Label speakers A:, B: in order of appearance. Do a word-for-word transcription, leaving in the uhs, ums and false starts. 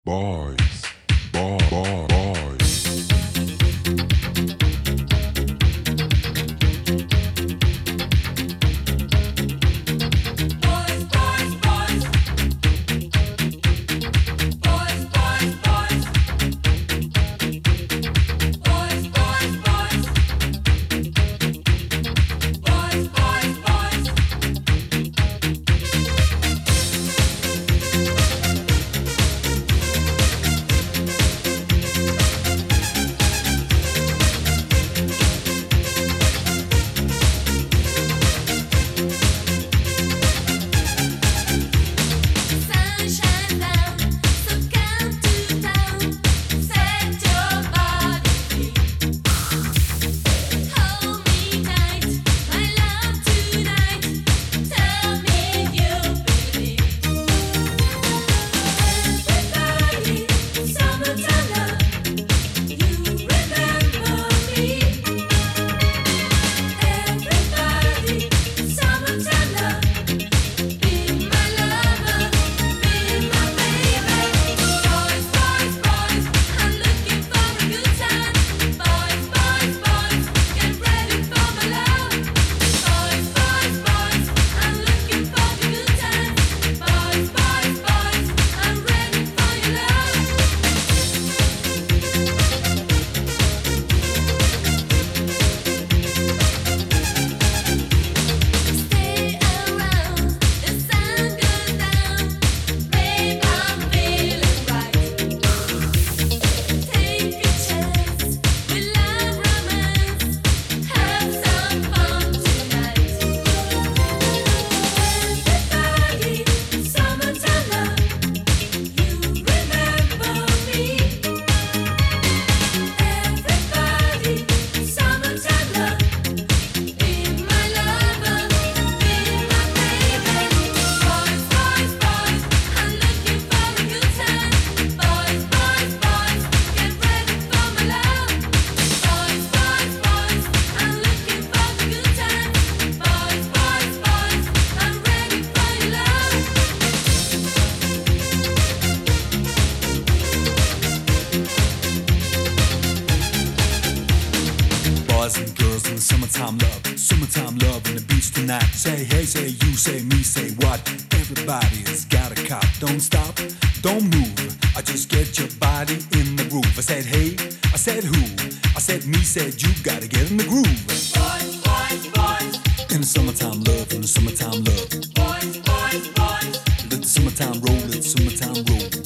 A: Boys, boy, boy, boys.
B: Boys, boys, boys. Boys, boys, boys. Boys, boys, boys. Boys, boys, boys. Sunshine down, so come to town. Set your body free. Hold me tight, my love tonight. Tell me you believe. Everybody, summertime love. You remember me. Everybody, summertime love. Be my lover, be my baby. Boys, boys, boys, I'm looking for a good time. Boys, boys, boys, get ready for my love. Boys, boys, boys, I'm looking for a good time. Boys, boys, boys, I'm ready for your love. Stay around, the sun goes down. Babe, I'm feeling right. Take a chance, we love romance. Have some fun tonight. Everybody, summertime love. You remember me. Everybody, summertime love. Be my lover, be my baby. Boys, boys, boys, I'm looking for a good time. Boys, boys, boys, get ready for my love. Boys, boys, boys, I'm looking for a good time. Boys, boys, boys, I'm ready for your love.
C: Boys and girls in the summertime love, summertime love in the beach tonight. Say hey, say you, say me, say what? Everybody's got a cop. Don't stop, don't move. I just get your body in the groove. I said hey, I said who? I said me, said you. Gotta get in the groove.
B: Boys, boys, boys,
C: In the summertime love, in the summertime love.
B: boys, boys, boys.
C: Let the summertime roll, let the summertime roll.